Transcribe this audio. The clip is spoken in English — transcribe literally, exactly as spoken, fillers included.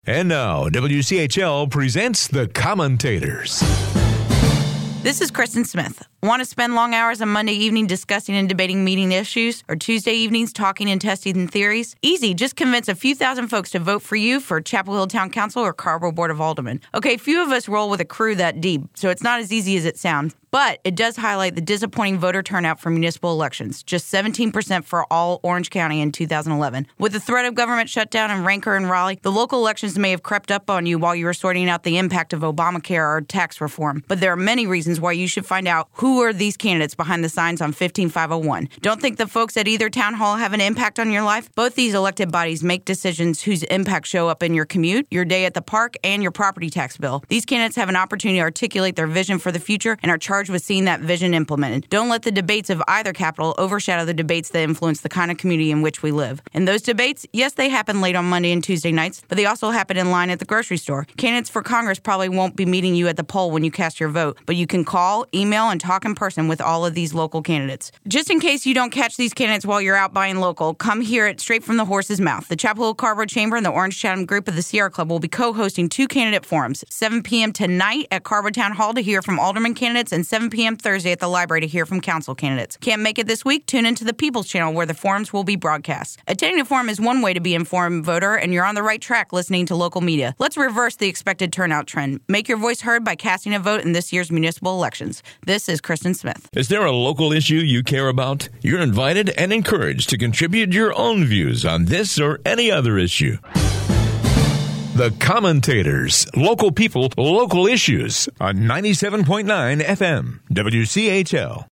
And now, W C H L presents The Commentators. This is Kristen Smith. Want to spend long hours on Monday evening discussing and debating meeting issues, or Tuesday evenings talking and testing theories? Easy. Just convince a few thousand folks to vote for you for Chapel Hill Town Council or Carrboro Board of Aldermen. Okay, few of us roll with a crew that deep, so it's not as easy as it sounds. But it does highlight the disappointing voter turnout for municipal elections, just seventeen percent for all Orange County in two thousand eleven. With the threat of government shutdown and rancor in Raleigh, the local elections may have crept up on you while you were sorting out the impact of Obamacare or tax reform. But there are many reasons why you should find out who are these candidates behind the signs on fifteen five oh one. Don't think the folks at either town hall have an impact on your life? Both these elected bodies make decisions whose impacts show up in your commute, your day at the park, and your property tax bill. These candidates have an opportunity to articulate their vision for the future and are charged with seeing that vision implemented. Don't let the debates of either capital overshadow the debates that influence the kind of community in which we live. And those debates, yes, they happen late on Monday and Tuesday nights, but they also happen in line at the grocery store. Candidates for Congress probably won't be meeting you at the poll when you cast your vote, but you can call, email, and talk in person with all of these local candidates. Just in case you don't catch these candidates while you're out buying local, come hear it straight from the horse's mouth. The Chapel Hill Carrboro Chamber and the Orange Chatham Group of the Sierra Club will be co-hosting two candidate forums, seven p.m. tonight at Carrboro Town Hall to hear from alderman candidates and seven p.m. Thursday at the library to hear from council candidates. Can't make it this week? Tune into the People's Channel where the forums will be broadcast. Attending a forum is one way to be an informed voter, and you're on the right track listening to local media. Let's reverse the expected turnout trend. Make your voice heard by casting a vote in this year's municipal elections. This is Kristen Smith. Is there a local issue you care about? You're invited and encouraged to contribute your own views on this or any other issue. The Commentators, local people, local issues on ninety-seven point nine F M, W C H L.